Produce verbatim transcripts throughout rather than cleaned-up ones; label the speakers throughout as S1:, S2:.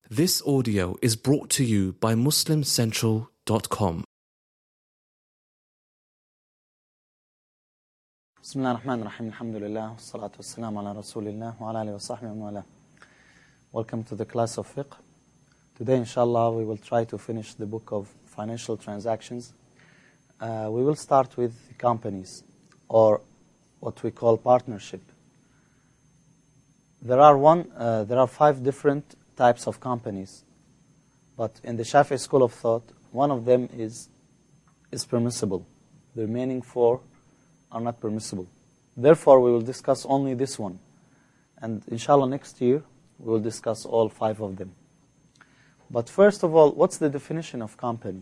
S1: This audio is brought to you by muslim central dot com.
S2: بسم الله الرحمن الرحيم الحمد لله والصلاة والسلام على رسول الله وعلى آله وصحبه ومن والاه. Welcome to the class of fiqh. Today inshallah we will try to finish the book of financial transactions. Uh, we will start with companies, or what we call partnership. There are one, uh, there are five different types of companies, but in the Shafi'i school of thought, one of them is is permissible. The remaining four are not permissible. Therefore, we will discuss only this one, and inshallah next year we will discuss all five of them. But first of all, what's the definition of company?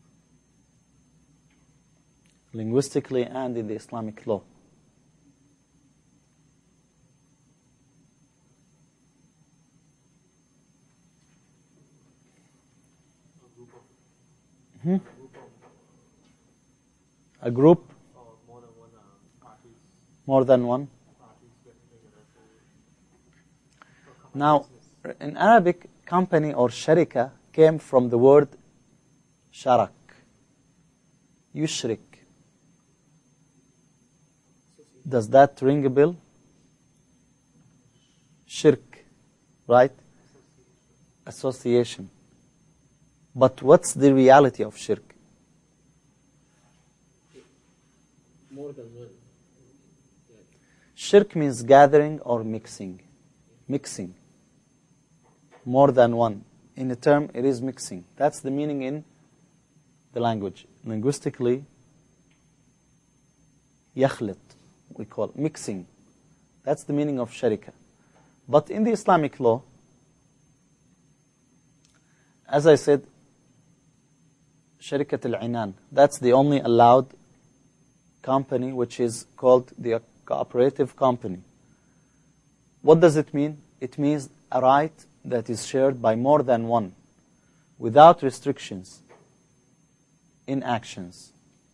S2: Linguistically and in the Islamic law. Hmm? A group? More than one? Now, in Arabic, company or sharika came from the word sharak. Yushrik. Does that ring a bell? Shirk, right? Association. But what's the reality of shirk?
S3: More than one.
S2: Shirk means gathering or mixing. Mixing. More than one. In a term, it is mixing. That's the meaning in the language. Linguistically, yakhlit, we call it, mixing. That's the meaning of sharika. But in the Islamic law, as I said, Sharikat al-Inan, that's the only allowed company which is called the cooperative company. What does it mean? It means a right that is shared by more than one, without restrictions in actions.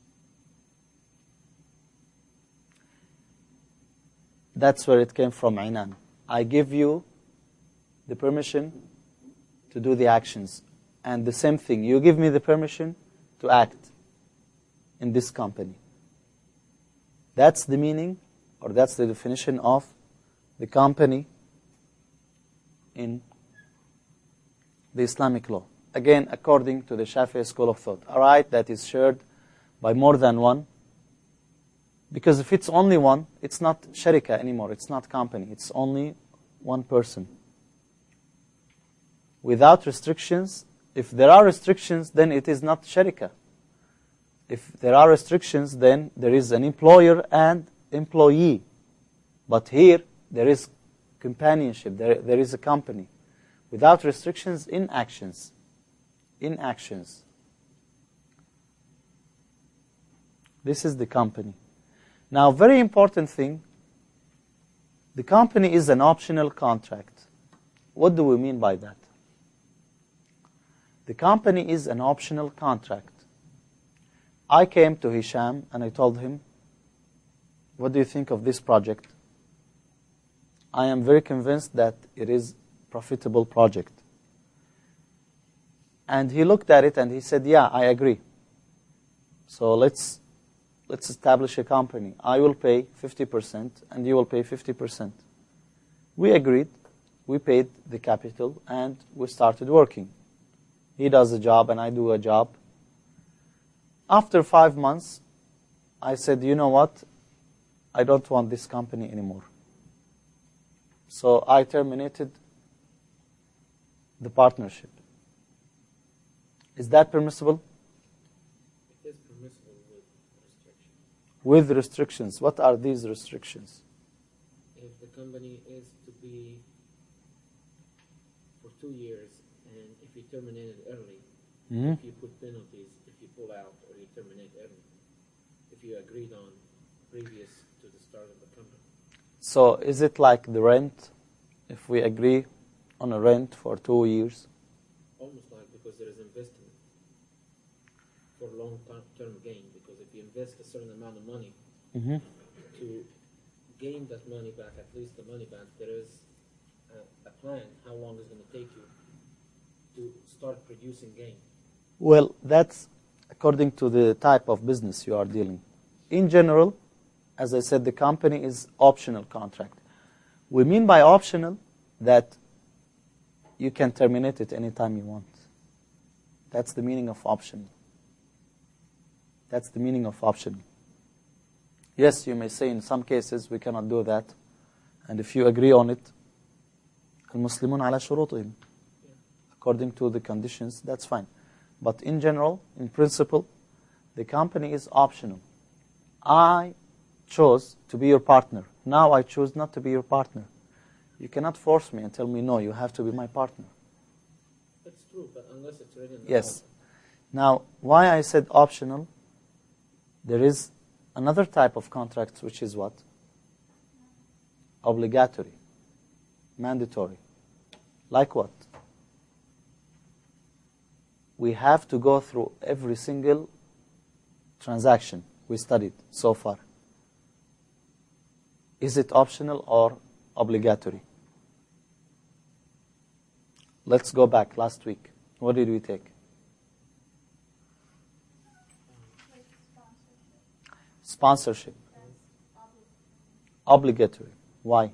S2: That's where it came from, Inan. I give you the permission to do the actions. And the same thing, you give me the permission to act in this company. That's the meaning, or that's the definition of the company in the Islamic law. Again, according to the Shafi'i school of thought, a right that is shared by more than one. Because if it's only one, it's not sharika anymore, it's not company, it's only one person. Without restrictions. If there are restrictions, then it is not sharika. If there are restrictions, then there is an employer and employee. But here, there is companionship, there, there is a company. Without restrictions in actions. In actions. This is the company. Now, very important thing, the company is an optional contract. What do we mean by that? The company is an optional contract. I came to Hisham and I told him, what do you think of this project? I am very convinced that it is a profitable project. And he looked at it and he said, yeah, I agree. So let's, let's establish a company. I will pay fifty percent and you will pay fifty percent. We agreed, we paid the capital and we started working. He does a job and I do a job. After five months, I said, you know what? I don't want this company anymore. So I terminated the partnership. Is that permissible?
S3: It is permissible with restrictions.
S2: With restrictions. What are these restrictions?
S3: If the company is to be for two years, and if you terminate it early,
S2: Mm-hmm.
S3: if you put penalties, if you pull out or you terminate early, if you agreed on previous to the start of the company.
S2: So is it like the rent? If we agree on a rent for two years?
S3: Almost like, because there is investment for long-term gain. Because if you invest a certain amount of money
S2: Mm-hmm.
S3: to gain that money back, at least the money back, there is a, a plan how long it's going to take you start producing gain?
S2: Well, that's according to the type of business you are dealing. In general, as I said, the company is optional contract. We mean by optional that you can terminate it anytime you want. That's the meaning of optional. That's the meaning of optional. Yes, you may say in some cases we cannot do that, and if you agree on it, المسلمون على شروطهم, according to the conditions, that's fine. But in general, in principle, the company is optional. I chose to be your partner. Now I choose not to be your partner. You cannot force me and tell me, no, you have to be my partner.
S3: That's true, but unless it's written in the
S2: Yes.
S3: contract.
S2: Now, why I said optional, there is another type of contracts which is what? Obligatory, mandatory. Like what? We have to go through every single transaction we studied so far. Is it optional or obligatory? Let's go back last week. What did we take? Sponsorship. Obligatory. Why?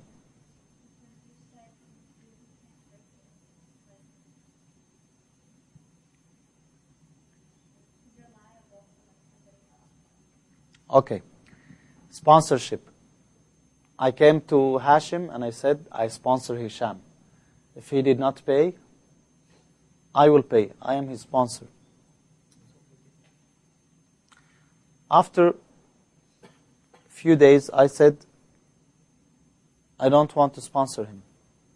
S2: Okay. Sponsorship. I came to Hashim and I said, I sponsor Hisham. If he did not pay, I will pay. I am his sponsor. After a few days, I said, I don't want to sponsor him.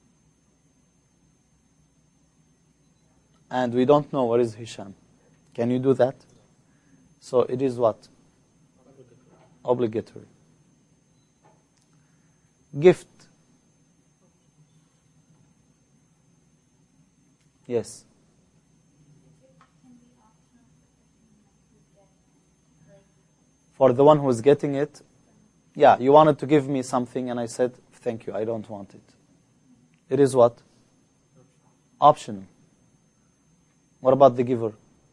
S2: And we don't know where is Hisham. Can you do that? So it is what? Obligatory. Gift. Yes. For the one who is getting it, yeah, you wanted to give me something and I said, thank you, I don't want it. It is what? Optional. What about the giver?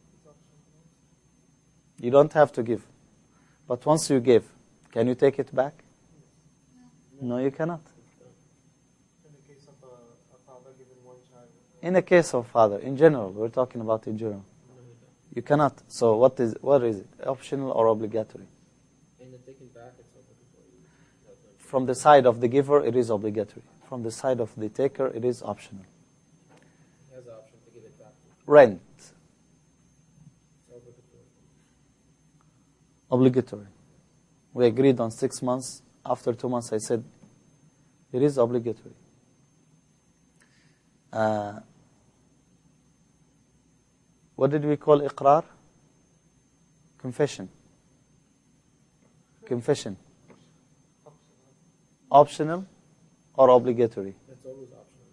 S2: You don't have to give. But once you give, can you take it back? No, you cannot.
S4: In the case of a, a father giving one child.
S2: In a case of father, in general, we're talking about in general. You cannot. So what is what is it? Optional or obligatory?
S3: And the taking back, it's obligatory.
S2: From the side of the giver, it is obligatory. From the side of the taker, it is optional.
S3: He has the option to give it back.
S2: Rent.
S3: It's obligatory.
S2: Obligatory. We agreed on six months. After two months, I said, it is obligatory. Uh, what did we call iqrar? Confession. Confession. Optional or obligatory?
S3: That's always optional.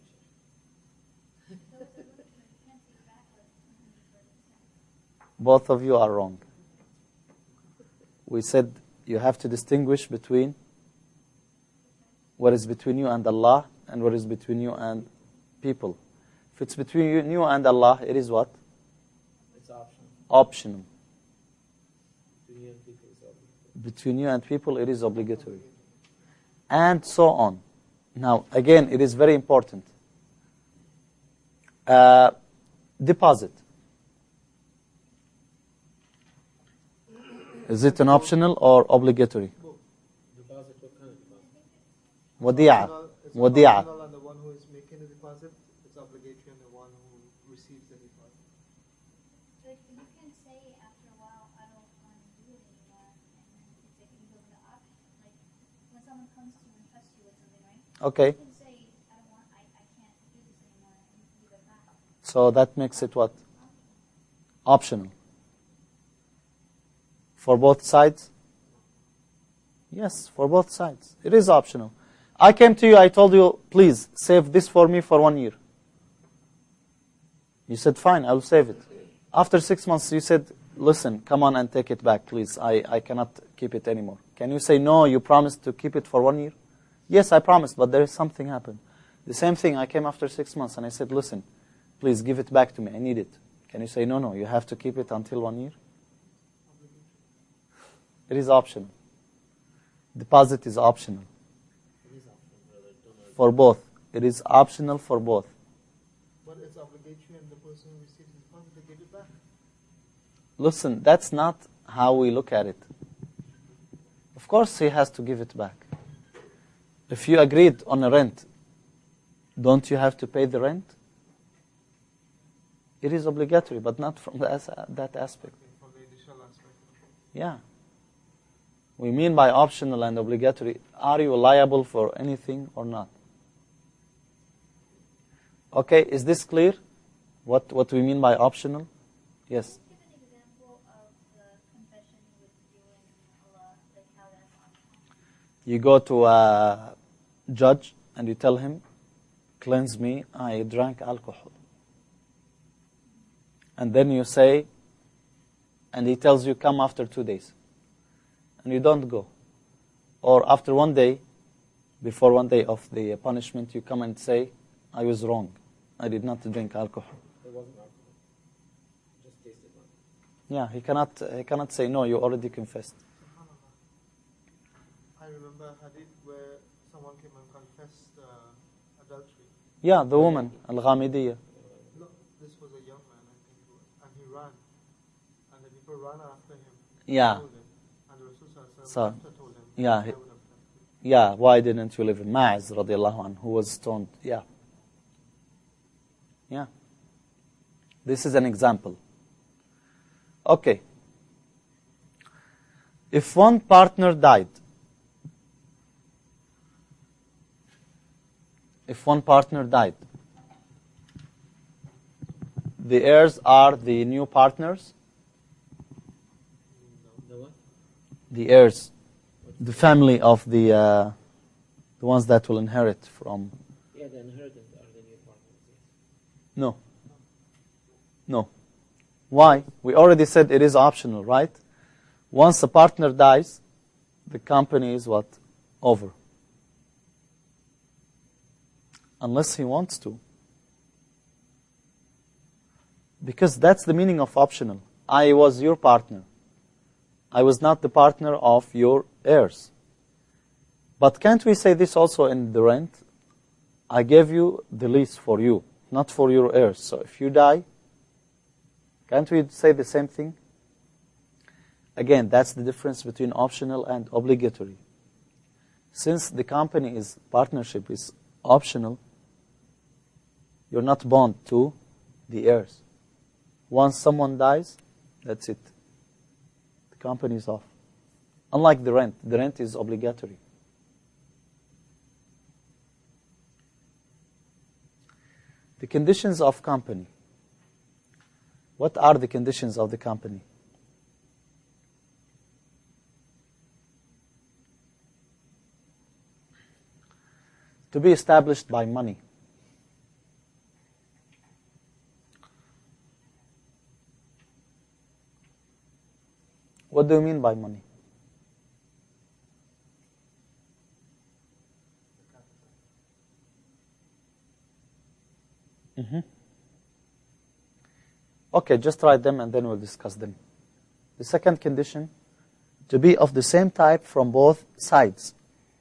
S2: Both of you are wrong. We said you have to distinguish between what is between you and Allah and what is between you and people. If it's between you, you and Allah, it is what?
S3: It's optional.
S2: Optional.
S3: Between you and people, it's obligatory.
S2: Between you and people, it is obligatory. And so on. Now, again, it is very important. Uh, deposit. Is it an optional or obligatory?
S3: Deposit, what kind of deposit?
S2: Wadi'a.
S4: It's
S2: Wadi'a.
S4: optional on the one who is making the deposit. It's obligatory on the one who receives the deposit.
S5: Like, you can say after a while, I don't want to do it anymore, and then it's like you go to the option. Like, when someone comes to you and trusts you with something, right?
S2: Okay.
S5: You can say, I don't want, I, I can't do this anymore, and you can give it back.
S2: So that makes it what? Optional. For both sides? Yes, for both sides. It is optional. I came to you, I told you, please, save this for me for one year. You said, fine, I will save it. After six months, you said, listen, come on and take it back, please. I, I cannot keep it anymore. Can you say, no, you promised to keep it for one year? Yes, I promised, but there is something happened. The same thing, I came after six months and I said, listen, please give it back to me, I need it. Can you say, no, no, you have to keep it until one year? It is optional. Deposit is optional.
S3: It is optional, brother. Don't worry.
S2: For both. It is optional for both.
S4: But it's obligatory and the person who receives the funds, they give it back.
S2: Listen, that's not how we look at it. Of course he has to give it back. If you agreed on a rent, don't you have to pay the rent? It is obligatory, but not from the as- that aspect.
S4: Okay, from the initial aspect.
S2: Yeah. We mean by optional and obligatory, are you liable for anything or not? Okay, is this clear? What what we mean by optional? Yes.
S5: Give an example of the confession with you and Allah, like how that's optional.
S2: You go to a judge and you tell him, cleanse me, I drank alcohol. And then you say, and he tells you, come after two days. And you don't go. Or after one day, before one day of the punishment, you come and say, I was wrong. I did not drink alcohol.
S3: It wasn't alcohol. Just tasted one.
S2: Yeah, he cannot, he cannot say, no, you already confessed.
S4: I remember a hadith where someone came and confessed uh, adultery.
S2: Yeah, the woman, Al-Ghamidiyya.
S4: No, this was a young man, I think it was. And he ran. And the people ran after him.
S2: Yeah.
S4: Told him. And the Rasul Sallallahu
S2: So,
S4: Alaihi Wasallam told him,
S2: yeah,
S4: I
S2: he-
S4: would have done it.
S2: Yeah, why didn't you live in Ma'az radiallahu anhu, who was stoned? Yeah. Yeah. This is an example. Okay. If one partner died, if one partner died, the heirs are the new partners,
S3: The what?
S2: the heirs, the family of the uh, the ones that will inherit from.
S3: Yeah, the inheritance are the new partners. Yes.
S2: No. No. Why? We already said it is optional, right? Once a partner dies, the company is what? Over. Unless he wants to. Because that's the meaning of optional. I was your partner. I was not the partner of your heirs. But can't we say this also in the rent? I gave you the lease for you, not for your heirs. So if you die, can't we say the same thing? Again, that's the difference between optional and obligatory. Since the company is partnership is optional, you're not bound to the heirs. Once someone dies, that's it. The company is off. Unlike the rent, the rent is obligatory. The conditions of company. What are the conditions of the company? To be established by money. What do you mean by money? Mm-hmm. Okay, just write them and then we'll discuss them. The second condition, to be of the same type from both sides.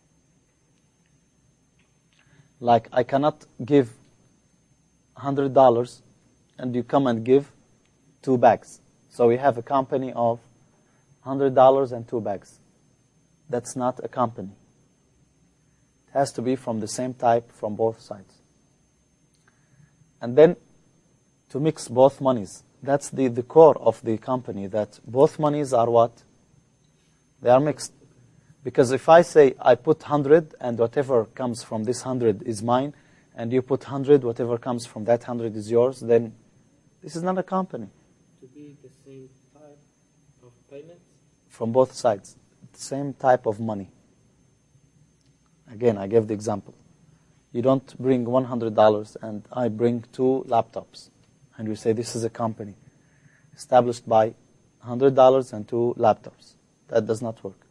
S2: Like, I cannot give one hundred dollars and you come and give two bags. So we have a company of one hundred dollars and two bags. That's not a company. It has to be from the same type from both sides. And then to mix both monies. That's the, the core of the company, that both monies are what? They are mixed. Because if I say I put one hundred and whatever comes from this one hundred is mine, and you put one hundred, whatever comes from that one hundred is yours, then this is not a company.
S3: To be the same type of payments?
S2: From both sides. Same type of money. Again, I gave the example. You don't bring one hundred dollars and I bring two laptops. And we say this is a company established by one hundred dollars and two laptops. That does not work.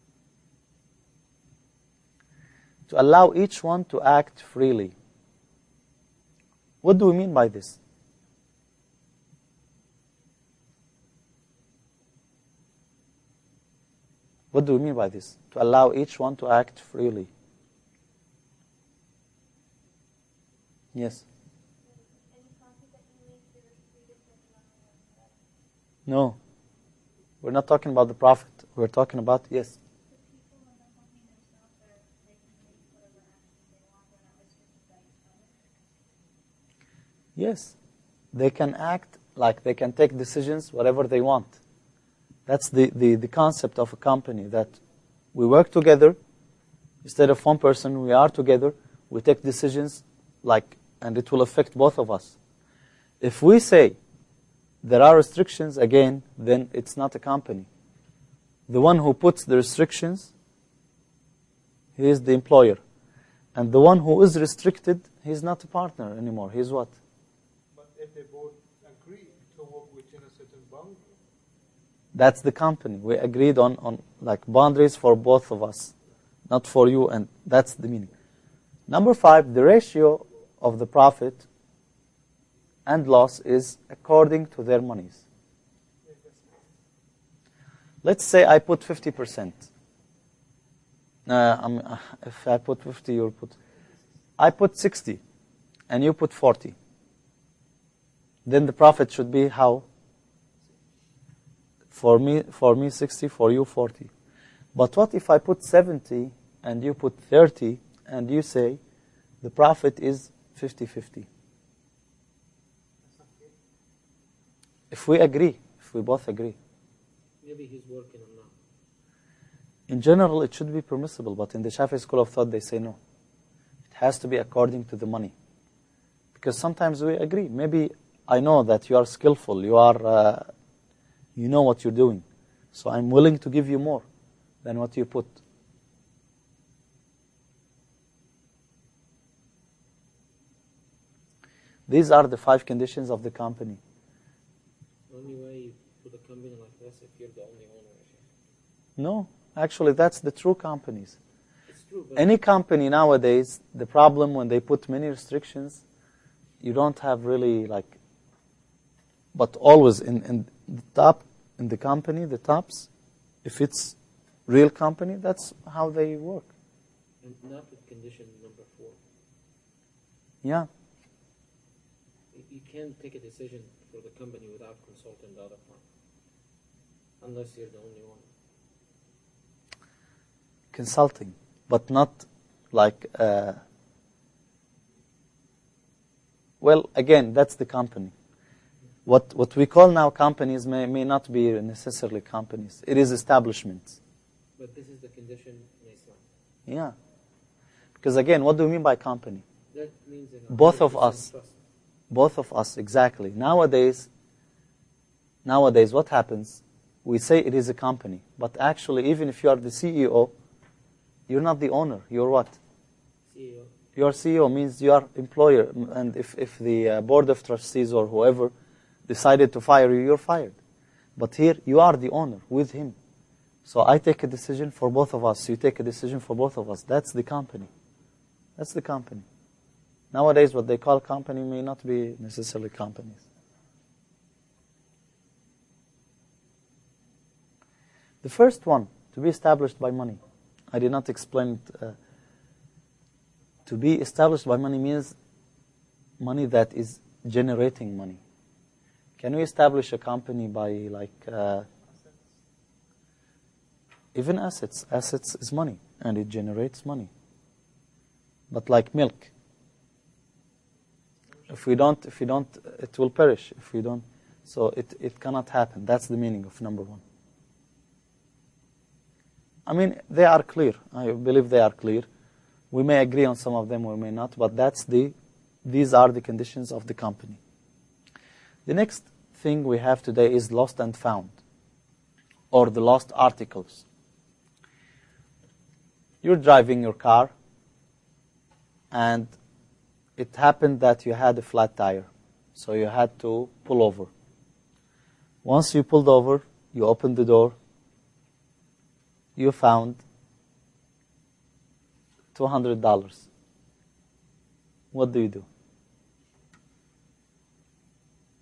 S2: To allow each one to act freely. What do we mean by this? What do we mean by this? To allow each one to act freely. Yes? No. We're not talking about the Prophet. We're talking about, yes. Yes. They can act like they can take decisions whatever they want. That's the, the, the concept of a company, that we work together. Instead of one person, we are together. We take decisions like, and it will affect both of us. If we say there are restrictions, again, then it's not a company. The one who puts the restrictions, he is the employer. And the one who is restricted, he's not a partner anymore. He's what?
S4: But if they both agree to work within a certain boundary.
S2: That's the company. We agreed on, on like boundaries for both of us, not for you, and that's the meaning. Number five, the ratio of the profit and loss is according to their monies. Let's say I put fifty percent. Uh, I'm, uh, if I put fifty, you'll put... I put sixty, and you put forty. Then the profit should be how? For me, for me sixty, for you forty. But what if I put seventy, and you put thirty, and you say the profit is fifty-fifty? If we agree, if we both agree.
S3: Maybe he's working or not.
S2: In general, it should be permissible, but in the Shafi'i school of thought, they say no. It has to be according to the money. Because sometimes we agree. Maybe I know that you are skillful, you are, uh, you know what you're doing. So I'm willing to give you more than what you put. These are the five conditions of the company.
S3: The only way you put a company like this if you're the only owner.
S2: No, actually that's the true companies.
S3: It's true, but
S2: Any company nowadays, the problem when they put many restrictions, you don't have really like, but always in, in the top, in the company, the tops, if it's real company, that's how they work.
S3: and not with condition number four.
S2: Yeah.
S3: You- You can't take a decision for the company without consulting the other part, unless you're the only one.
S2: Consulting, but not like, uh, well, again, that's the company. What what we call now companies may, may not be necessarily companies. It is establishments.
S3: But this is the condition in Islam.
S2: Yeah. Because again, what do we mean by company?
S3: That means in a
S2: Both of
S3: one hundred
S2: us.
S3: percent trust.
S2: Both of us, exactly. Nowadays, nowadays, what happens? We say it is a company, but actually, even if you are the C E O, you're not the owner. You're what?
S3: C E O.
S2: Your C E O means you are employer, and if, if the uh, board of trustees or whoever decided to fire you, you're fired. But here, you are the owner with him. So I take a decision for both of us. You take a decision for both of us. That's the company. That's the company. Nowadays, what they call company may not be necessarily companies. The first one, to be established by money. I did not explain it. Uh, to be established by money means money that is generating money. Can we establish a company by like uh, even assets? Assets is money, and it generates money. But like milk, if we don't, if we don't, it will perish. If we don't, so it it cannot happen. That's the meaning of number one. I mean, they are clear. I believe they are clear. We may agree on some of them, we may not, but that's the, these are the conditions of the company. The next thing we have today is lost and found, or the lost articles. You're driving your car, and it happened that you had a flat tire, so you had to pull over. Once you pulled over, you opened the door, you found two hundred dollars. What do you do?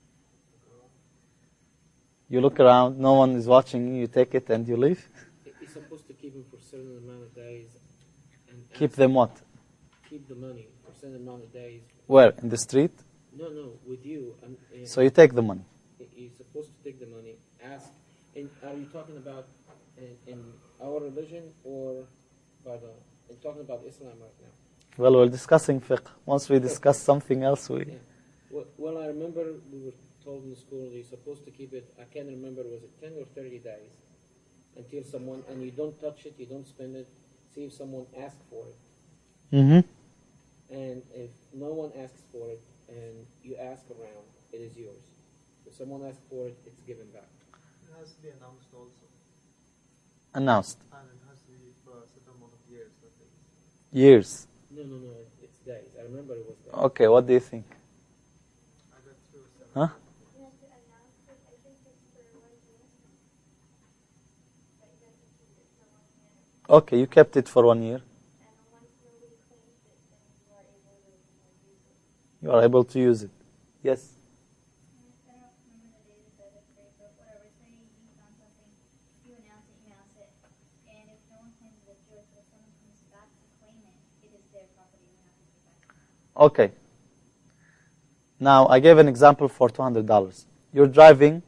S2: You look around, no one is watching you, you take it and you leave?
S3: It- It's supposed to keep them for a certain amount of days? And
S2: Keep
S3: ask-
S2: them what?
S3: Keep the money for a certain amount of days.
S2: Where? In the street?
S3: No, no, with you. Um, uh,
S2: So you take the money.
S3: You're supposed to take the money. Ask. And are you talking about in, in our religion or by the? I'm talking about Islam right now.
S2: Well, we're discussing fiqh. Once we discuss something else, we...
S3: Yeah. Well, well, I remember we were told in school you're supposed to keep it. I can't remember, was it ten or thirty days until someone, and you don't touch it, you don't spend it. See if someone asks for it,
S2: Mm-hmm.
S3: and if no one asks for it, and you ask around, it is yours. If someone asks for it, it's given back.
S4: It has to be announced also.
S2: Announced.
S4: And it has to be for a certain amount of years. That is.
S2: Years.
S3: No, no, no, it, it's days. I remember it was days.
S2: Okay, what do you think?
S4: I got two or seven.
S2: Huh?
S5: You have to announce it. I think it's for one year. But you have to keep it for one year.
S2: Okay, you kept it for one year.
S5: And once nobody claims it, then you are able to use it.
S2: You are able to use it. Yes.
S5: I don't remember the date that it's great, but whatever. Say you found something, you announce it, you announce it, and if no one claims it, it's yours. But if someone comes back to claim it, it is their property. You have to give it back.
S2: Okay. Now, I gave an example for two hundred dollars. You're driving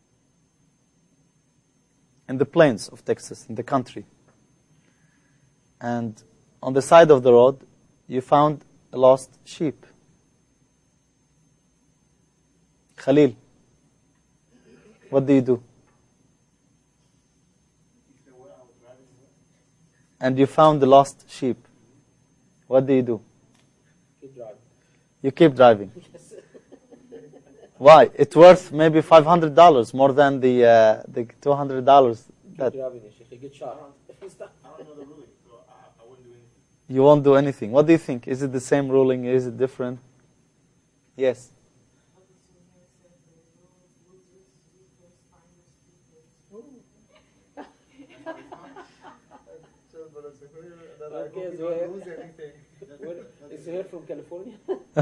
S2: in the plains of Texas, in the country. And on the side of the road, you found a lost sheep. Khalil, what do you do? And you found the lost sheep. What do you do?
S3: Keep driving.
S2: You keep driving. Why? It's worth maybe five hundred dollars more than the uh, the two hundred dollars.
S3: Keep
S2: That
S3: driving, ya Sheikh. Get shot.
S6: I don't know the ruling, so I, I wouldn't do anything.
S2: you won't do anything. What do you think? Is it the same ruling? Is it different? Yes.
S4: So, but it's a very- that I
S3: Okay,
S4: hope you
S3: so-
S4: don't lose anything.
S3: What, is he here from California?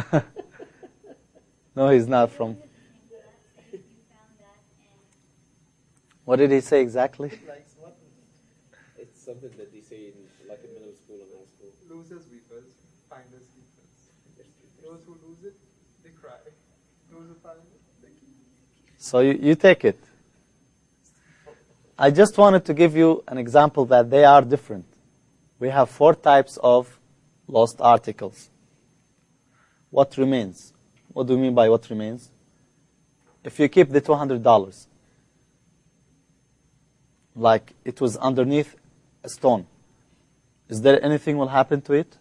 S2: No, he's not from.
S5: You found that, and
S2: What did he say exactly?
S4: Like what?
S3: It's something that they say in like in middle school and high school.
S4: Losers weepers, finders keepers. Those who lose it, they cry. Those who find it, they keep.
S2: So you, you take it. I just wanted to give you an example that they are different. We have four types of lost articles. What remains? What do you mean by what remains? If you keep the two hundred dollars, like it was underneath a stone, is there anything will happen to it?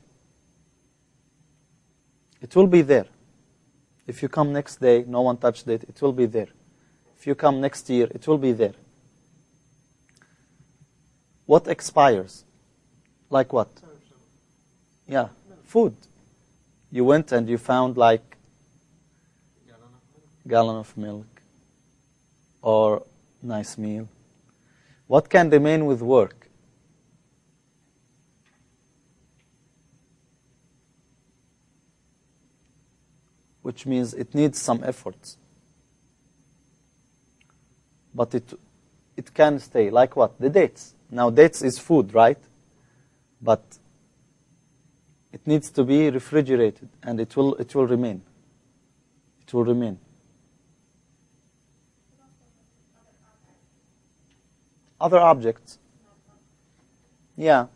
S2: It will be there. If you come next day, no one touched it, it will be there. If you come next year, it will be there. What expires? Like what? Yeah, food. You went and you found like gallon of milk or nice meal. What can remain with work? Which means it needs some efforts. But it it can stay. Like what? The dates. Now dates is food, right? But it needs to be refrigerated and it will it will remain. It will remain. Other objects. Yeah.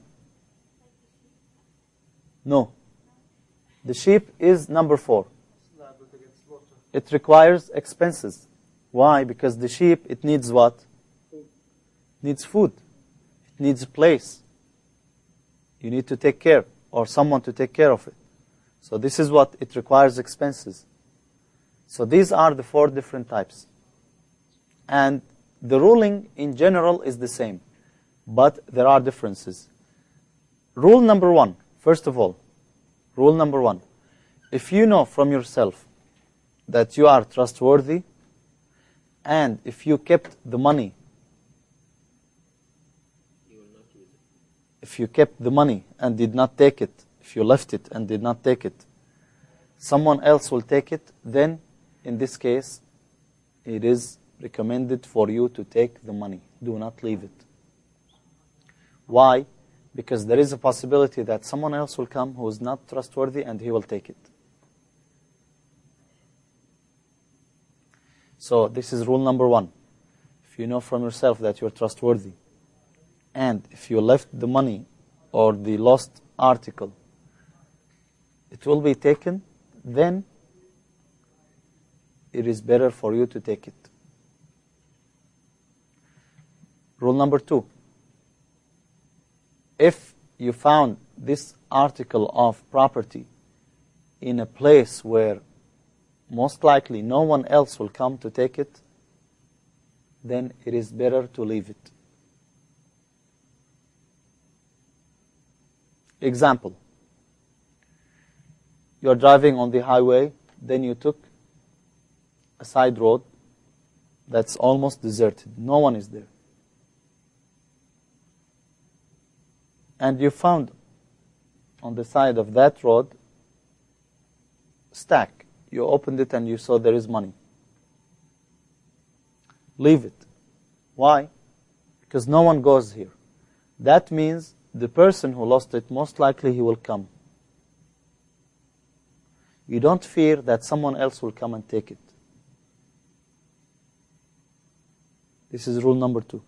S2: No. The sheep is number four.
S4: Liable to get slaughtered.
S2: It requires expenses. Why? Because the sheep, it needs what? Needs food. It needs a place. You need to take care, or someone to take care of it. So this is what it requires expenses. So these are the four different types. And the ruling in general is the same, but there are differences. Rule number one, first of all, rule number one, if you know from yourself that you are trustworthy, and if you kept the money,
S3: You will not use it.
S2: if you kept the money and did not take it, if you left it and did not take it, someone else will take it, then in this case, it is recommended for you to take the money. Do not leave it. Why? Because there is a possibility that someone else will come who is not trustworthy and he will take it. So this is rule number one. If you know from yourself that you're trustworthy, and if you left the money or the lost article, it will be taken, then it is better for you to take it. Rule number two. If you found this article of property in a place where most likely no one else will come to take it, then it is better to leave it. Example. You are driving on the highway, then you took a side road that's almost deserted. No one is there. And you found on the side of that road stack. You opened it and you saw there is money. Leave it. Why? Because no one goes here. That means the person who lost it, most likely he will come. You don't fear that someone else will come and take it. This is rule number two.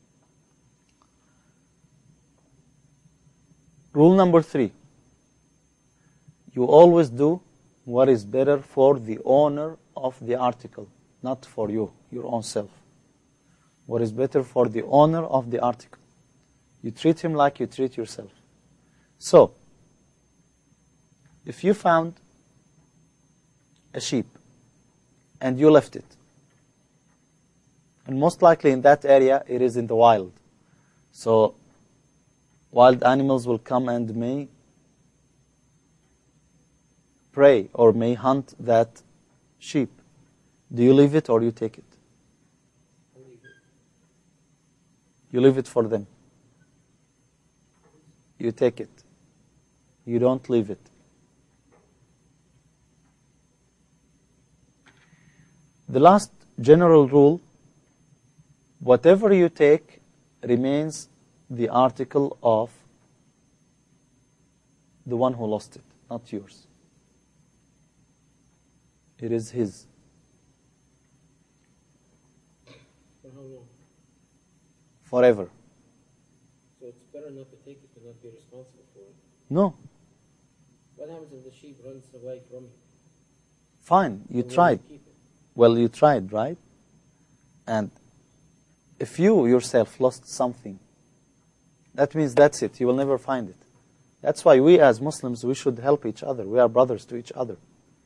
S2: Rule number three. You always do what is better for the owner of the article, not for you, your own self. What is better for the owner of the article. You treat him like you treat yourself. So, if you found a sheep and you left it, and most likely in that area it is in the wild, so wild animals will come and may prey or may hunt that sheep. Do you leave it or you take it?
S3: I leave it.
S2: You leave it for them. You take it. You don't leave it. The last general rule, whatever you take remains the article of the one who lost it, not yours. It is his.
S3: For how long?
S2: Forever.
S3: So it's better not to take it to not be responsible for it.
S2: No.
S3: What happens if the sheep runs away from you?
S2: Fine, you
S3: And then
S2: tried.
S3: keep it?
S2: Well, you tried, right? And if you yourself lost something, that means that's it. You will never find it. That's why we as Muslims, we should help each other. We are brothers to each other.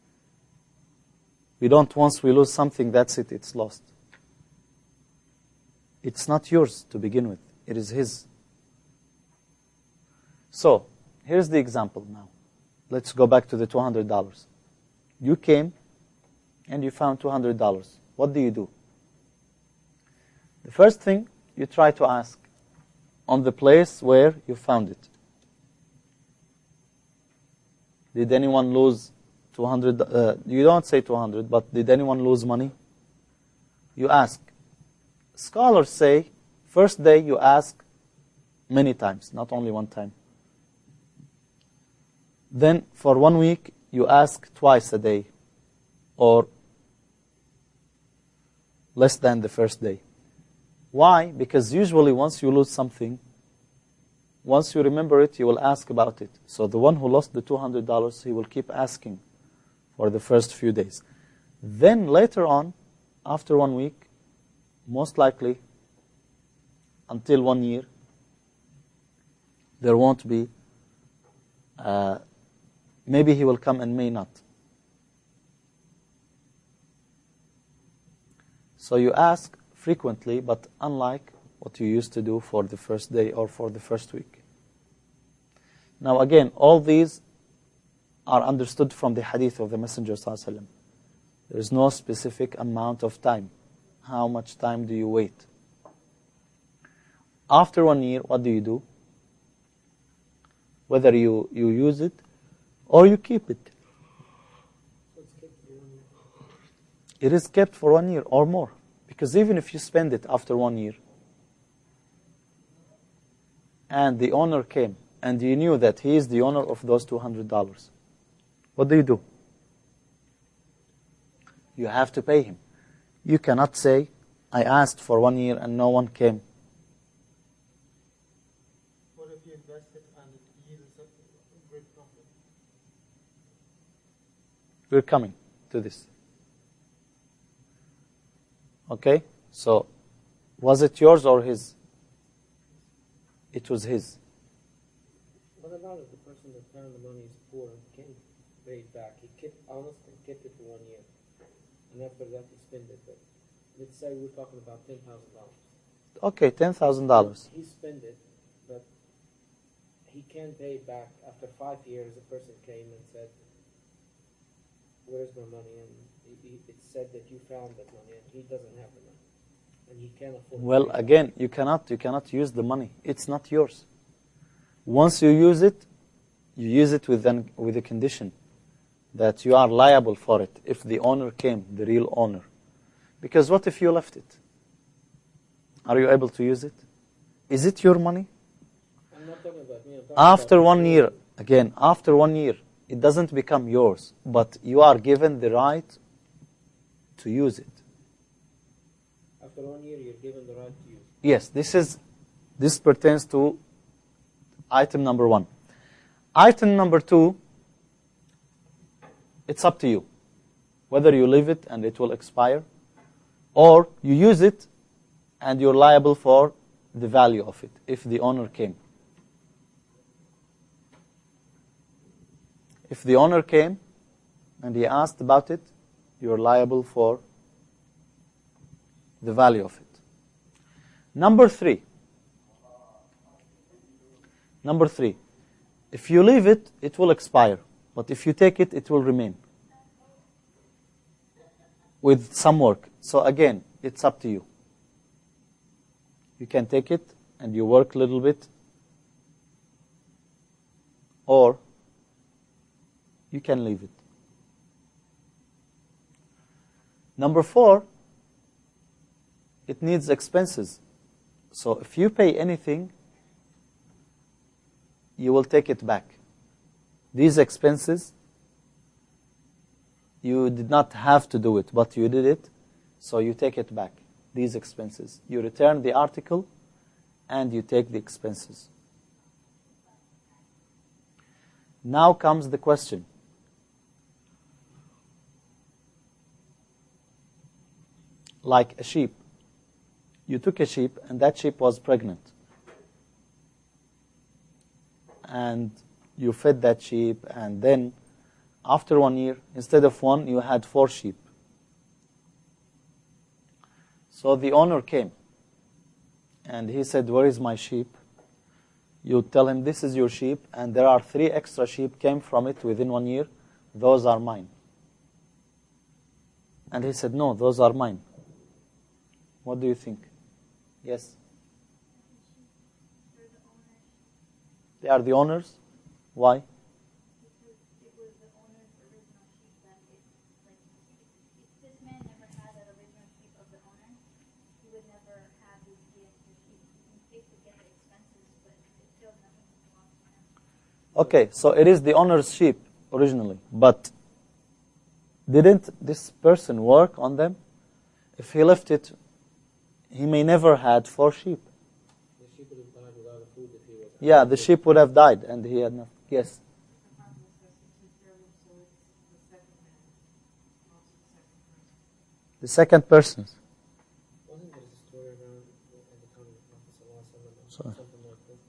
S2: We don't, once we lose something, that's it, it's lost. It's not yours to begin with. It is his. So, here's the example now. Let's go back to the two hundred dollars. You came and you found two hundred dollars. What do you do? The first thing, you try to ask on the place where you found it. Did anyone lose two hundred? Uh, you don't say two hundred, but did anyone lose money? You ask. Scholars say, first day you ask many times, not only one time. Then for one week, you ask twice a day, or less than the first day. Why? Because usually once you lose something, once you remember it, you will ask about it. So the one who lost the two hundred dollars, he will keep asking for the first few days. Then later on, after one week, most likely until one year, there won't be, uh, maybe he will come and may not. So you ask frequently, but unlike what you used to do for the first day or for the first week. Now again, all these are understood from the hadith of the Messenger ﷺ. There is no specific amount of time. How much time do you wait? After one year, what do you do? Whether you, you use it or you keep it. It is kept for one year or more. Because even if you spend it after one year, and the owner came, and you knew that he is the owner of those two hundred dollars, what do you do? You have to pay him. You cannot say, I asked for one year and no one came.
S4: What if you invested and it yields a great profit?
S2: We're coming to this. Okay? So, was it yours or his? It was his.
S3: What about if the person that found the money is poor and can't pay it back? He kept honest and kept it for one year, and after that he spent it. But let's say we're talking about ten thousand dollars.
S2: Okay, ten thousand dollars.
S3: He spent it, but he can't pay it back. After five years, a person came and said, "Where's my money?" And he, he, it said that you found that money, and he doesn't have the money, and he can't afford.
S2: Well,
S3: to pay it
S2: again, you cannot you cannot use the money. It's not yours. Once you use it, you use it with an, with a condition that you are liable for it if the owner came, the real owner. Because what if you left it? Are you able to use it? Is it your money?
S3: back. I'm not talking about me. I'm talking
S2: After
S3: about
S2: one year, again, after one year, it doesn't become yours, but you are given the right to use it.
S3: After one year, you're given the right to use.
S2: Yes, this is this pertains to item number one. Item number two, it's up to you whether you leave it and it will expire, or you use it and you're liable for the value of it if the owner came. If the owner came and he asked about it, you're liable for the value of it. Number three. Number three. If you leave it, it will expire. But if you take it, it will remain with some work. So again, it's up to you. You can take it and you work a little bit, or you can leave it. Number four, it needs expenses. So if you pay anything, you will take it back. These expenses, you did not have to do it, but you did it, so you take it back. These expenses. You return the article and you take the expenses. Now comes the question. Like a sheep. You took a sheep and that sheep was pregnant. And you fed that sheep, and then after one year, instead of one, you had four sheep. So the owner came and he said, where is my sheep? You tell him, this is your sheep, and there are three extra sheep came from it within one year. Those are mine. And he said, no, those are mine. What do you think? Yes? They are the owners. Why?
S5: Because it was the owner's original sheep that it, like, if this man never had that original sheep of the owner, he would never have these three extra sheep. He could get the expenses, but it's still nothing to belong to him.
S2: Okay, so it is the owner's sheep originally, but didn't this person work on them? If he left it, he may never had four sheep.
S3: The sheep would have died without the food if he was.
S2: Yeah, the sheep would have died, and he had nothing. Yes. The second person.
S3: Wasn't there a story around at the time of the Prophet sallallahu alaihi wasallam,
S2: Sorry.
S3: something like this?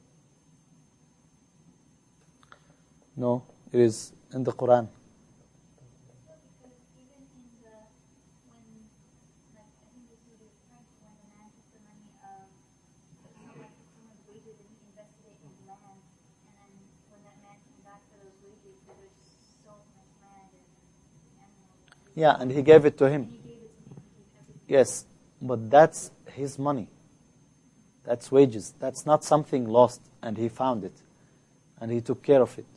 S2: No, it is in the Quran.
S5: Because even in the, when, like, I think this is referring to when the man took the money of someone, someone's wages and he invested it in land, and then when that man came back for those wages, there was so much land and animals.
S2: Yeah, and he gave it to
S5: And
S2: him.
S5: he gave it to him, he gave everything.
S2: Yes, but that's his money. That's wages. That's not something lost, and he found it, and he took care of it.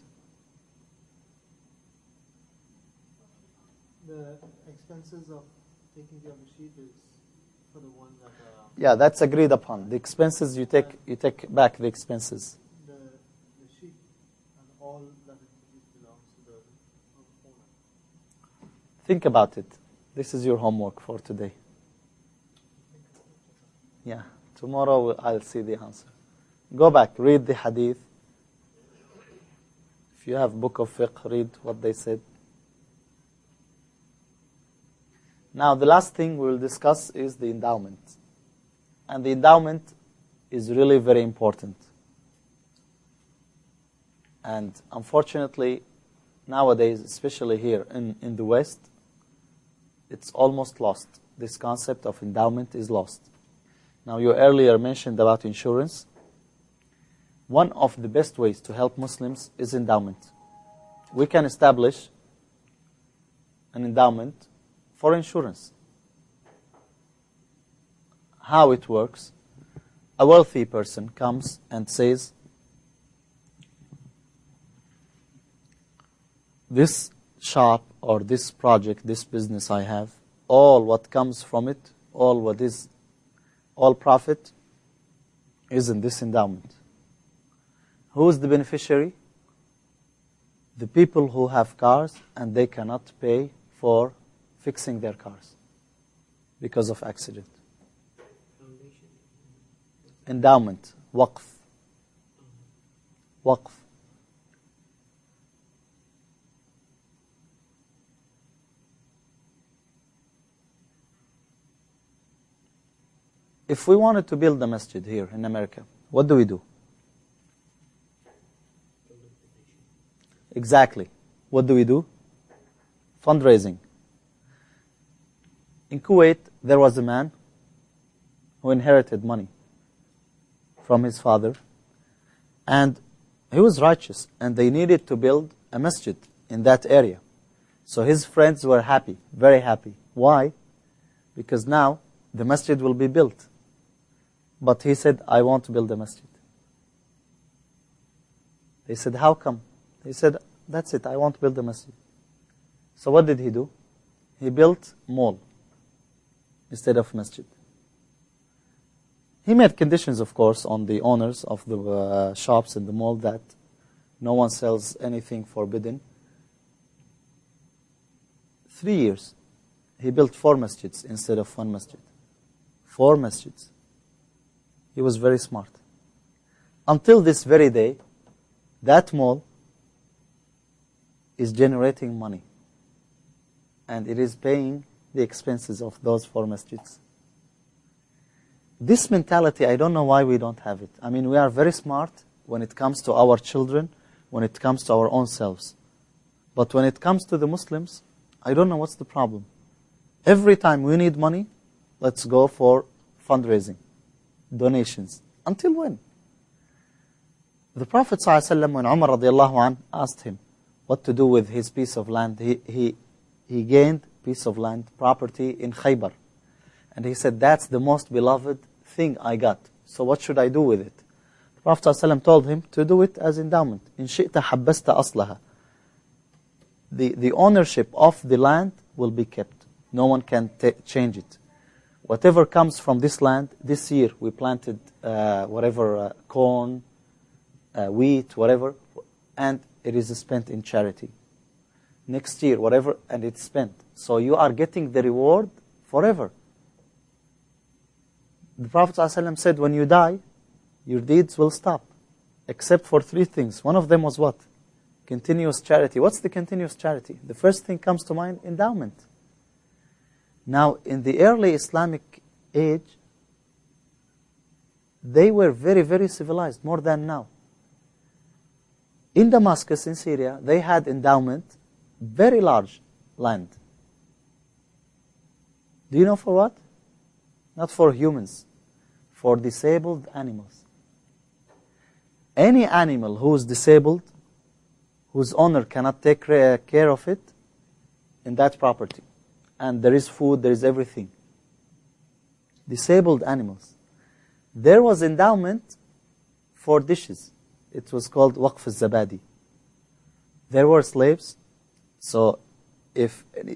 S4: The expenses of taking care of the sheep is for the one that. Uh,
S2: Yeah, that's agreed upon. The expenses, you take you take back the expenses. Think about it. This is your homework for today. Yeah, tomorrow I'll see the answer. Go back, read the hadith. If you have book of fiqh, read what they said. Now, the last thing we will discuss is the endowment. And the endowment is really very important. And unfortunately, nowadays, especially here in, in the West, it's almost lost. This concept of endowment is lost. Now, you earlier mentioned about insurance. One of the best ways to help Muslims is endowment. We can establish an endowment for insurance. How it works, a wealthy person comes and says, this shop or this project, this business I have, all what comes from it, all what is, all profit is in this endowment. Who is the beneficiary? The people who have cars and they cannot pay for fixing their cars because of accident. Endowment, waqf. Waqf. If we wanted to build a masjid here in America, what do we do? Exactly. What do we do? Fundraising. In Kuwait, there was a man who inherited money from his father, and he was righteous, and they needed to build a masjid in that area. So his friends were happy, very happy. Why? Because now the masjid will be built. But he said, I want to build a masjid. They said, how come? He said, that's it, I want to build a masjid. So what did he do? He built mall instead of masjid. He made conditions, of course, on the owners of the uh, shops in the mall that no one sells anything forbidden. Three years, he built four masjids instead of one masjid. Four masjids. He was very smart. Until this very day, that mall is generating money. And it is paying the expenses of those four masjids. This mentality, I don't know why we don't have it. I mean, we are very smart when it comes to our children, when it comes to our own selves. But when it comes to the Muslims, I don't know what's the problem. Every time we need money, let's go for fundraising, donations. Until when? The Prophet ﷺ, when Umar radiallahu anh asked him what to do with his piece of land, he, he, he gained piece of land, property in Khaybar. And he said, that's the most beloved thing I got. So what should I do with it? The Prophet ﷺ told him to do it as endowment. In shi'ta habbasta aslaha. The, the ownership of the land will be kept. No one can change it. Whatever comes from this land, this year we planted uh, whatever, uh, corn, uh, wheat, whatever, and it is spent in charity. Next year, whatever, and it's spent. So you are getting the reward forever. The Prophet ﷺ said, when you die, your deeds will stop, except for three things. One of them was what? Continuous charity. What's the continuous charity? The first thing comes to mind, endowment. Now, in the early Islamic age, they were very, very civilized, more than now. In Damascus, in Syria, they had endowment, very large land. Do you know for what? Not for humans, for disabled animals. Any animal who is disabled, whose owner cannot take care of it, in that property. And there is food, there is everything. Disabled animals. There was endowment for dishes. It was called Waqf al-Zabadi. There were slaves. So if any,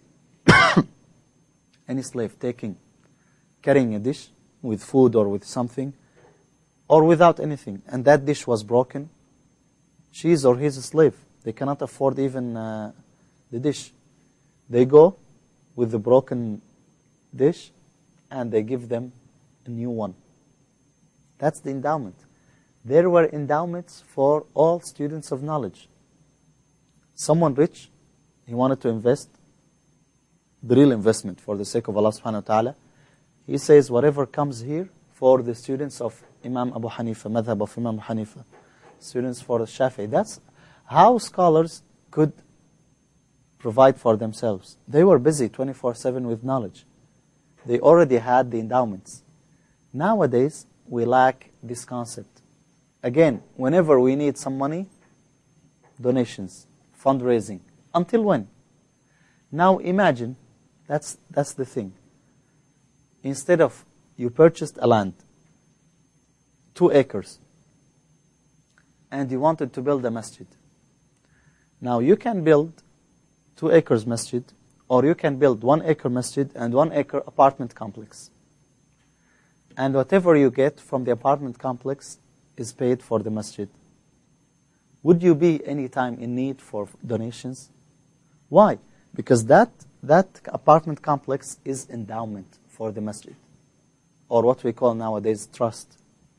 S2: any slave taking, carrying a dish with food or with something, or without anything, and that dish was broken, she is or he is a slave. They cannot afford even uh, the dish. They go with the broken dish and they give them a new one. That's the endowment. There were endowments for all students of knowledge. Someone rich, he wanted to invest, the real investment for the sake of Allah subhanahu wa ta'ala. He says, whatever comes here for the students of Imam Abu Hanifa, madhab of Imam Abu Hanifa, students for the Shafi'i. That's how scholars could provide for themselves. They were busy twenty-four seven with knowledge. They already had the endowments. Nowadays, we lack this concept. Again, whenever we need some money, donations, fundraising. Until when? Now imagine, that's, that's the thing. Instead of you purchased a land, two acres, and you wanted to build a masjid. Now you can build two acres masjid, or you can build one acre masjid and one acre apartment complex. And whatever you get from the apartment complex is paid for the masjid. Would you be any time in need for donations? Why? Because that, that apartment complex is endowment for the masjid, or what we call nowadays trust.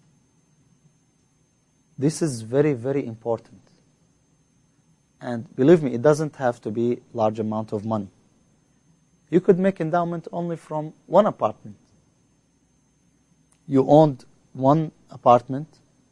S2: This is very, very important. And believe me, it doesn't have to be large amount of money. You could make endowment only from one apartment. You owned one apartment,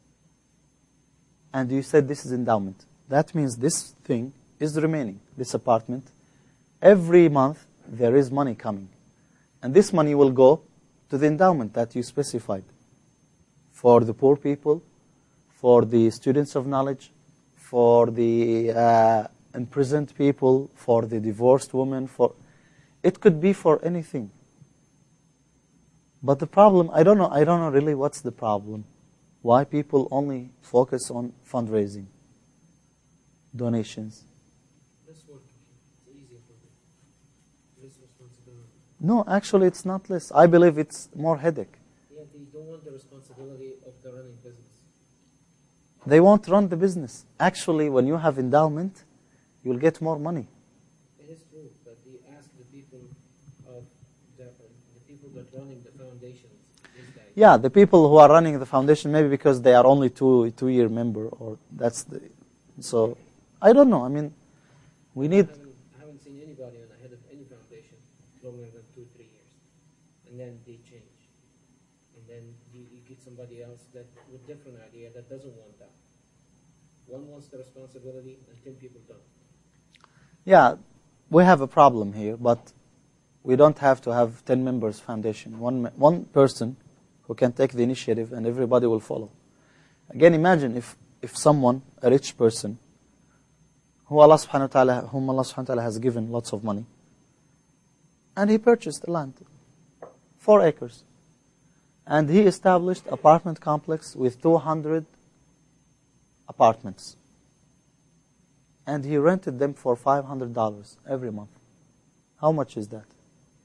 S2: and you said this is endowment. That means this thing is remaining, this apartment. Every month there is money coming. And this money will go to the endowment that you specified. For the poor people, for the students of knowledge, for the uh, imprisoned people, for the divorced woman, for it could be for anything. But the problem, I don't know, I don't know really what's the problem. Why people only focus on fundraising, donations.
S3: Less work. It's easier for them. Less responsibility.
S2: No, actually it's not less. I believe it's more headache.
S3: Yeah, they don't want the responsibility of the running business.
S2: They won't run the business. Actually, when you have endowment, you'll get more money.
S3: It is true, but they ask the people of the, the people that running the foundations. These guys.
S2: Yeah, the people who are running the foundation, maybe because they are only two two year member, or that's the. So, I don't know. I mean, we need.
S3: I haven't, I haven't seen anybody on the head of any foundation longer than two, three years, and then they change, and then you, you get somebody else that with different idea that doesn't want that. One wants the responsibility, and ten people don't.
S2: Yeah, we have a problem here, but we don't have to have ten members foundation. One one person who can take the initiative, and everybody will follow. Again, imagine if if someone, a rich person, who Allah subhanahu wa ta'ala, whom Allah subhanahu wa ta'ala has given lots of money, and he purchased the land, four acres, and he established apartment complex with two hundred apartments, and he rented them for five hundred dollars every month. How much is that?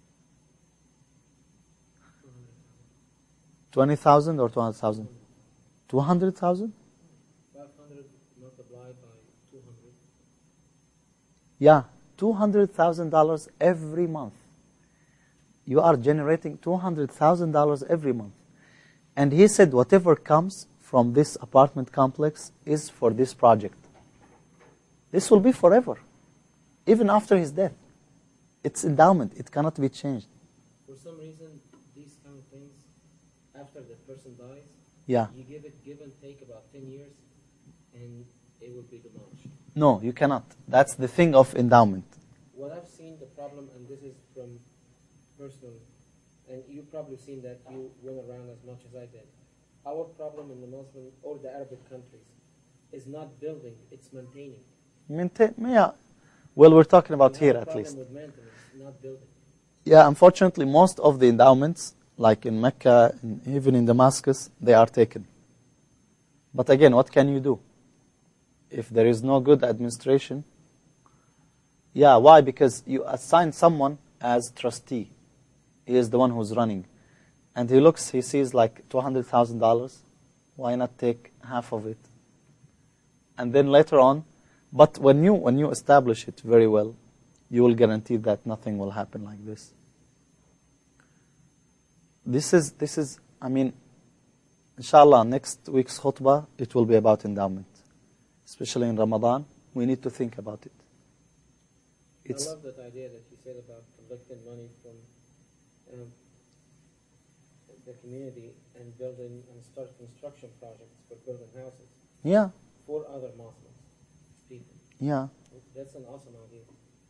S2: twenty thousand or two hundred thousand? two hundred thousand?
S3: five hundred multiplied by two hundred.
S2: Yeah, two hundred thousand dollars every month. You are generating two hundred thousand dollars every month. And he said whatever comes from this apartment complex is for this project. This will be forever, even after his death. It's endowment. It cannot be changed.
S3: For some reason, these kind of things, after the person dies,
S2: Yeah.
S3: you give it give and take about ten years, and it will be demolished.
S2: No, you cannot. That's the thing of endowment.
S3: What I've seen, the problem, and this is from personal, and you've probably seen that you went around as much as I did. Our problem in the Muslim or the Arabic countries is not building, it's maintaining.
S2: Maintain, yeah. Well, we're talking about
S3: We
S2: here
S3: have a
S2: at
S3: problem
S2: least.
S3: with maintenance, not building.
S2: Yeah, unfortunately, most of the endowments, like in Mecca, and even in Damascus, they are taken. But again, what can you do? If there is no good administration, yeah, why? Because you assign someone as trustee. He is the one who's running. And he looks, he sees like two hundred thousand dollars. Why not take half of it? And then later on, but when you when you establish it very well, you will guarantee that nothing will happen like this. This is, this is, I mean, inshallah, next week's khutbah, it will be about endowment. Especially in Ramadan, we need to think about it. It's,
S3: I love that idea that you said about collecting money from um, the community and building and start construction projects for building houses
S2: yeah,
S3: for other Muslims people.
S2: yeah,
S3: That's an awesome idea.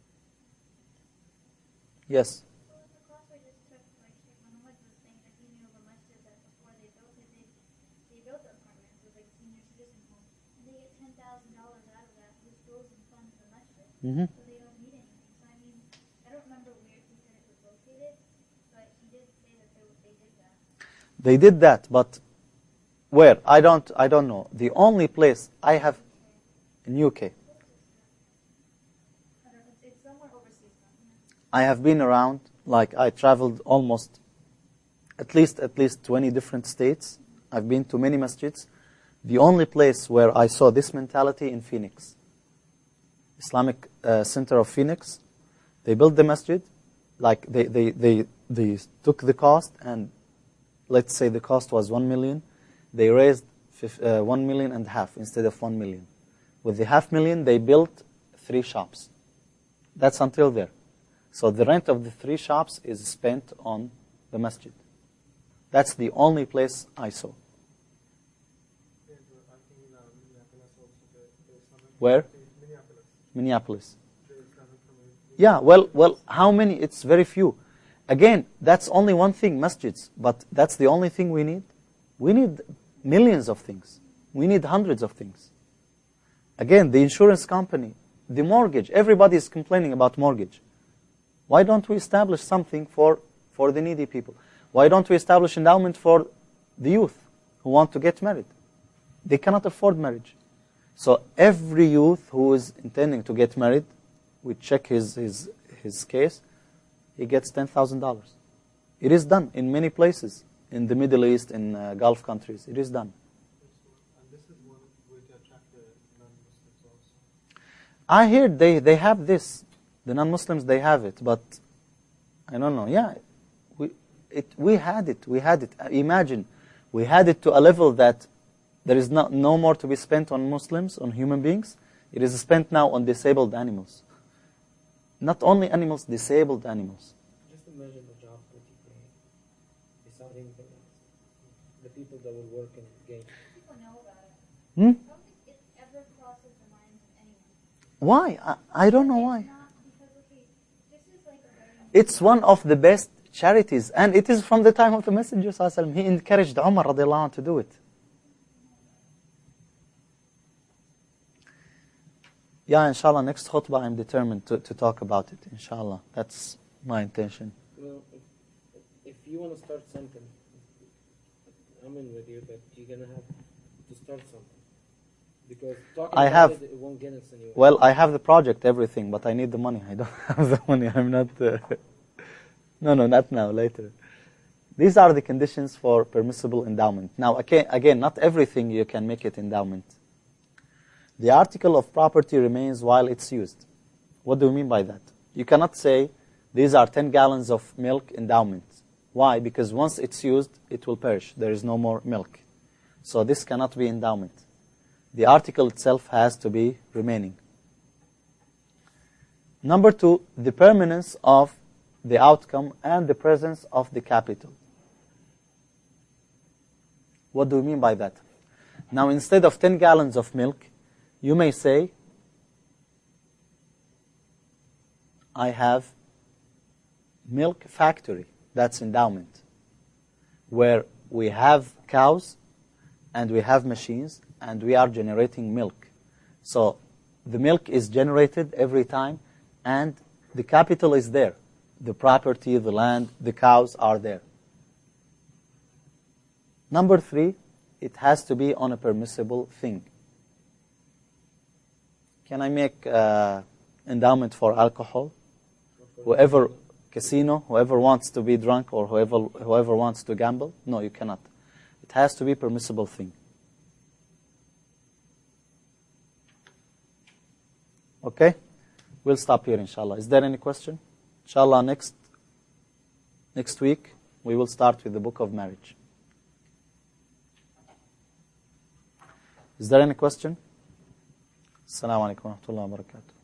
S2: yes.
S5: Well, the class I just took, like Sheikh Muhammad was saying that he knew of a masjid that before they built it, they, they built the apartments. It was like a senior citizen home. And they get ten thousand dollars out of that, which goes and funds the masjid.
S2: Mm-hmm.
S5: So they don't need anything. So I mean, I don't remember where he said it was located, but he did say that they, they did that.
S2: They did that, but where? I don't, I don't know. The only place I have in U K.
S5: I don't know, it's, it's somewhere overseas. Yeah.
S2: I have been around, like I traveled almost at least at least twenty different states. I've been to many masjids. The only place where I saw this mentality in Phoenix, Islamic uh, Center of Phoenix. They built the masjid, like they, they, they, they took the cost, and let's say the cost was one million. They raised fif- uh, one million and a half instead of one million. With the half million, they built three shops. That's until there. So the rent of the three shops is spent on the masjid. That's the only place I saw.
S4: Yeah, but I think in uh, Minneapolis also the, the Islamic
S2: Where?
S4: community- Minneapolis,
S2: Minneapolis.
S4: the Islamic community.
S2: Yeah, well, well, how many? It's very few. Again, that's only one thing, masjids. But that's the only thing we need. We need millions of things. We need hundreds of things. Again, the insurance company, the mortgage. Everybody is complaining about mortgage. Why don't we establish something for, for the needy people? Why don't we establish endowment for the youth who want to get married? They cannot afford marriage. So every youth who is intending to get married, we check his, his, his case, he gets ten thousand dollars. It is done in many places, in the Middle East, in uh, Gulf countries. It is done.
S4: And this is one way to attract the non-Muslims also.
S2: I heard they, they have this. The non-Muslims, they have it, but I don't know. Yeah, we, it, we had it. We had it. Imagine, we had it to a level that there is no, no more to be spent on Muslims, on human beings. It is spent now on disabled animals. Not only animals, disabled animals.
S3: Just imagine the jobs that you create besides anything else. The people that will work in the game.
S5: People know about it.
S2: Hmm?
S5: I don't think it ever crosses the minds of anyone.
S2: Why? I, I don't know why.
S5: It's not because, okay, this is like a very...
S2: It's one of the best charities, and it is from the time of the Messenger sallallahu alaihi wasallam. He encouraged Umar radiallahu anhu to do it. Yeah, inshallah, next khutbah I'm determined to, to talk about it, inshallah. That's my intention.
S3: Well, if, if you want to start something, I'm in with you, but you're going to have to start something. Because talking
S2: I
S3: about
S2: have-
S3: it, it won't get us anywhere.
S2: Well, I have the project, everything, but I need the money. I don't have the money. I'm not... Uh, no, no, not now, later. These are the conditions for permissible endowment. Now, again, again, not everything you can make it endowment. The article of property remains while it's used. What do we mean by that? You cannot say, these are ten gallons of milk endowment. Why? Because once it's used, it will perish. There is no more milk. So this cannot be endowment. The article itself has to be remaining. Number two, the permanence of the outcome and the presence of the capital. What do we mean by that? Now, instead of ten gallons of milk, you may say, I have milk factory, that's endowment, where we have cows and we have machines and we are generating milk. So the milk is generated every time and the capital is there. The property, the land, the cows are there. Number three, it has to be on a permissible thing. Can I make uh, endowment for alcohol? Whoever, casino, whoever wants to be drunk or whoever, whoever wants to gamble? No, you cannot. It has to be a permissible thing. Okay? we'll stop here, inshallah. Is there any question? Inshallah, next, next week, we will start with the book of marriage. Is there any question? Assalamu alaikum wa rahmatullahi wa barakatuh.